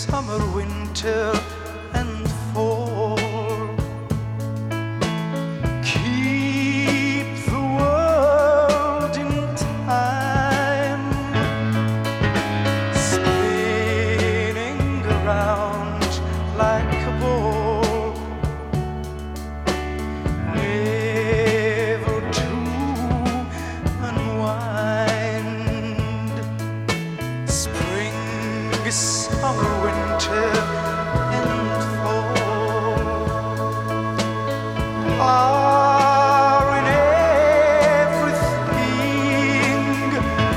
summer, winter, and fall. Keep the world in time, spinning around like a ball, never to unwind. Spring, summer, winter, and fall are in everything.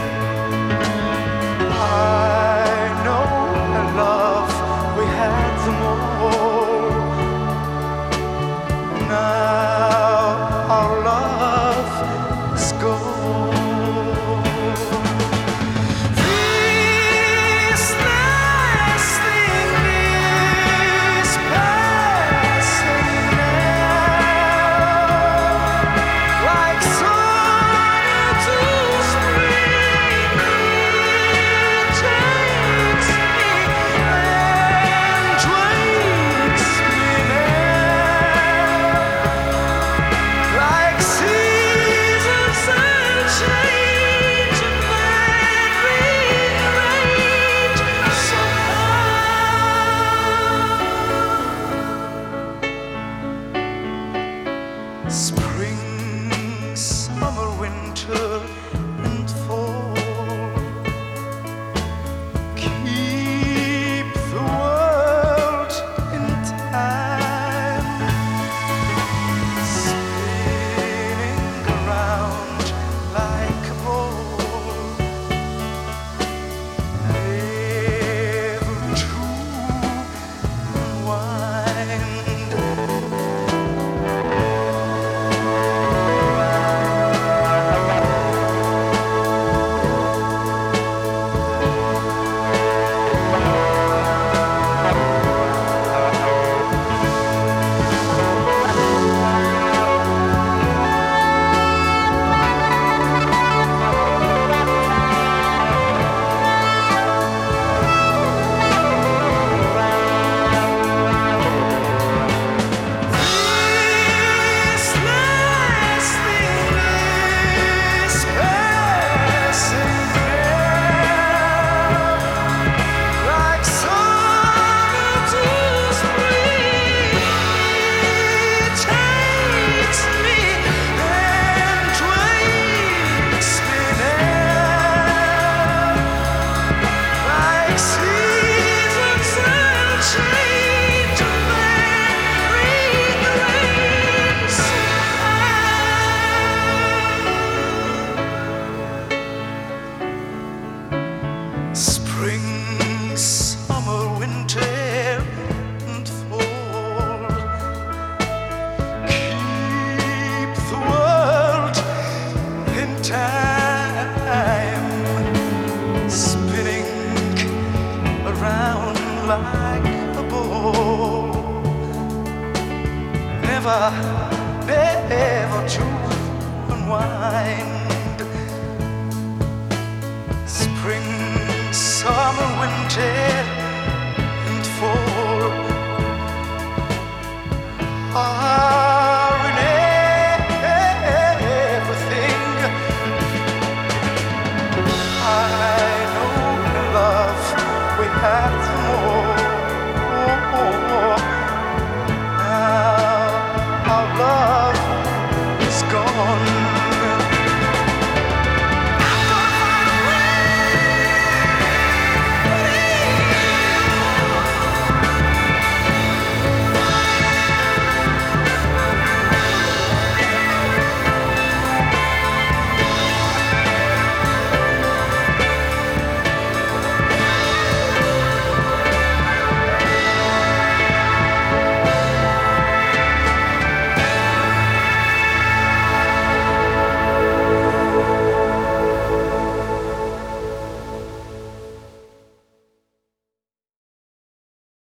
I know and love, we had them all. Now our love is gone. Spring, summer, winter, and fall. Keep the world in time, spinning around like a ball, never to unwind. Spring, summer, winter, and fall. Keep the world in time, spinning around like a ball, never